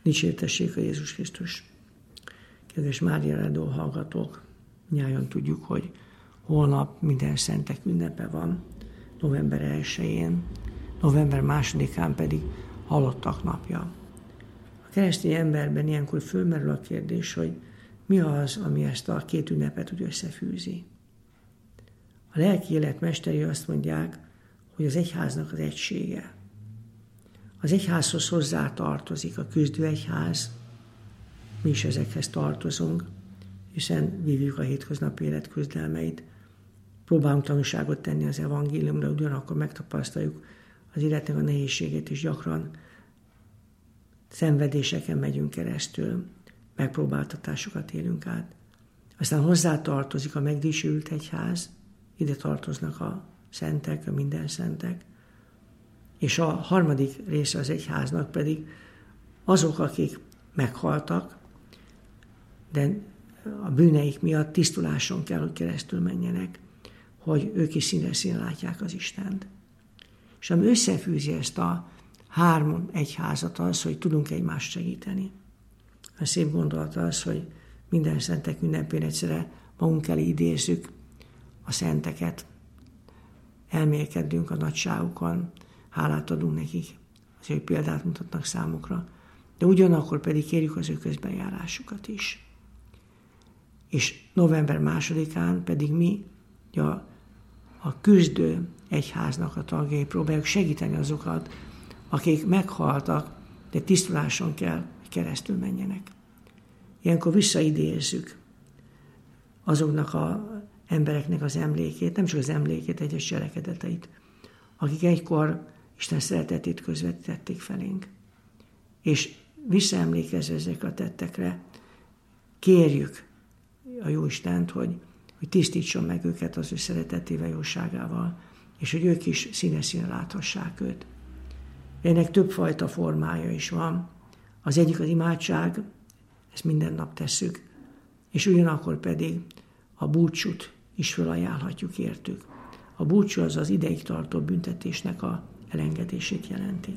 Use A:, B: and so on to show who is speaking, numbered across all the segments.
A: Dicsértessék a Jézus Krisztus! Kedves Mária Rádió hallgatók, nyáron tudjuk, hogy holnap minden szentek ünnepe van, november 1-én, november 2-án pedig halottak napja. A keresztény emberben ilyenkor fölmerül a kérdés, hogy mi az, ami ezt a két ünnepet úgy összefűzi. A lelki élet mesteri azt mondják, hogy az egyháznak az egysége. Az egyházhoz hozzá tartozik a küzdőegyház, mi is ezekhez tartozunk, hiszen vívjuk a hétköznapi élet küzdelmeit, próbálunk tanúságot tenni az evangéliumra, ugyanakkor megtapasztaljuk az életnek a nehézségét, és gyakran szenvedéseken megyünk keresztül, megpróbáltatásokat élünk át. Aztán hozzá tartozik a megdicsőült egyház, ide tartoznak a szentek, a minden szentek, és a harmadik része az egyháznak pedig azok, akik meghaltak, de a bűneik miatt tisztuláson kell, hogy keresztül menjenek, hogy ők is színe látják az Istent. És ami összefűzi ezt a három egyházat az, hogy tudunk egymást segíteni. A szép gondolat az, hogy minden szentek ünnepén egyszerre magunk elé idézzük a szenteket, elmélkedünk a nagyságukon, hálát adunk nekik, azért, hogy példát mutatnak számukra, de ugyanakkor pedig kérjük az ő közbenjárásukat is. És november 2-án pedig mi a küzdő egyháznak a tagjai próbáljuk segíteni azokat, akik meghaltak, de tisztuláson kell, hogy keresztül menjenek. Ilyenkor visszaidézzük azoknak az embereknek az emlékét, nem csak az emlékét, egyes cselekedeteit, akik egykor Isten szeretetét közvetítették felénk. És visszaemlékezve ezekre a tettekre, kérjük a Jóistent, hogy tisztítson meg őket az ő szeretetével, jóságával, és hogy ők is színe láthassák őt. Ennek többfajta formája is van. Az egyik az imádság, ezt minden nap tesszük, és ugyanakkor pedig a búcsút is felajánlhatjuk értük. A búcsú az ideig tartó büntetésnek a elengedését jelenti.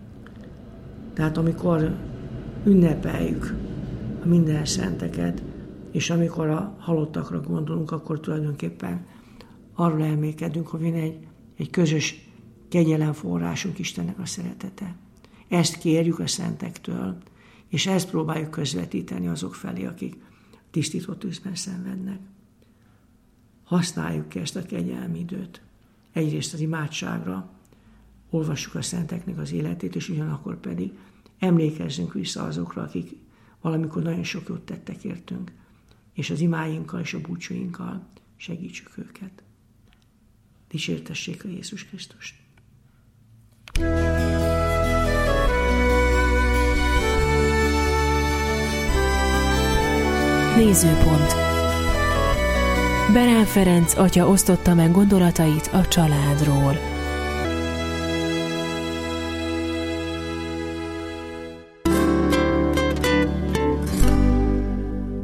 A: Tehát amikor ünnepeljük a minden szenteket, és amikor a halottakra gondolunk, akkor tulajdonképpen arról elmélkedünk, hogy van egy közös kegyelemforrásunk, Istennek a szeretete. Ezt kérjük a szentektől, és ezt próbáljuk közvetíteni azok felé, akik tisztító tűzben szenvednek. Használjuk ki ezt a kegyelmi időt. Egyrészt az imádságra, olvassuk a szenteknek az életét, és ugyanakkor pedig emlékezzünk vissza azokra, akik valamikor nagyon sok jót tettek értünk, és az imáinkkal és a búcsúinkkal segítsük őket. Dicsértessék a Jézus Krisztust!
B: Nézőpont. Berán Ferenc atya osztotta meg gondolatait a családról.